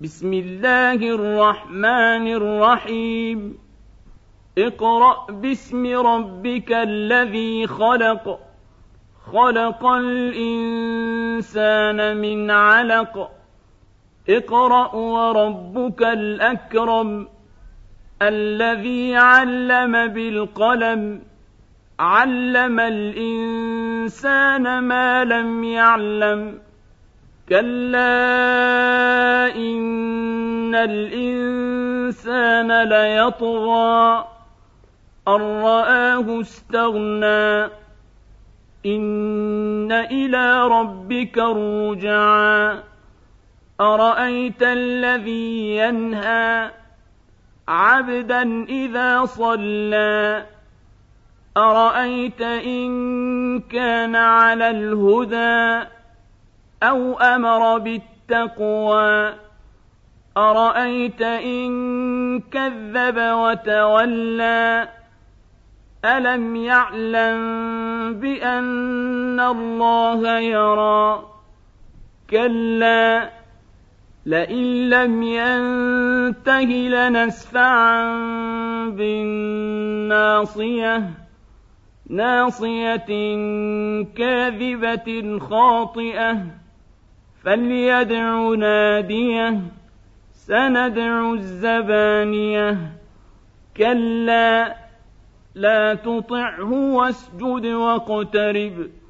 بسم الله الرحمن الرحيم اقرأ باسم ربك الذي خلق خلق الإنسان من علق اقرأ وربك الأكرم الذي علم بالقلم علم الإنسان ما لم يعلم كلا إن الإنسان ليطغى أن رآه استغنى إن إلى ربك الرجعى أرأيت الذي ينهى عبدا إذا صلى أرأيت إن كان على الهدى أو أمر بالتقوى أرأيت إن كذب وتولى ألم يعلم بأن الله يرى كلا لئن لم ينته لنسفعا بالناصية ناصية كاذبة خاطئة فليدع ناديه سندع الزبانية كلا لا تطعه واسجد واقترب